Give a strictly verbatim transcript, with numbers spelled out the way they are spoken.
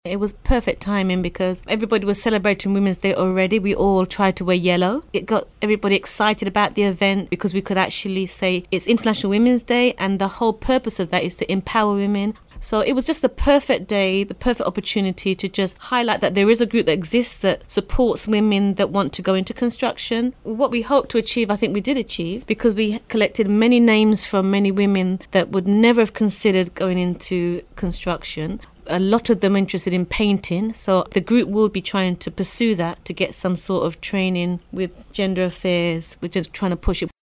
It was perfect timing because everybody was celebrating Women's Day already. We all tried to wear yellow. It got everybody excited about the event because we could actually say it's International Women's Day, and the whole purpose of that is to empower women. So it was just the perfect day, the perfect opportunity to just highlight that there is a group that exists that supports women that want to go into construction. What we hoped to achieve, I think we did achieve, because we collected many names from many women that would never have considered going into construction. A lot of them interested in painting, so the group will be trying to pursue that to get some sort of training with gender affairs. We're just trying to push it.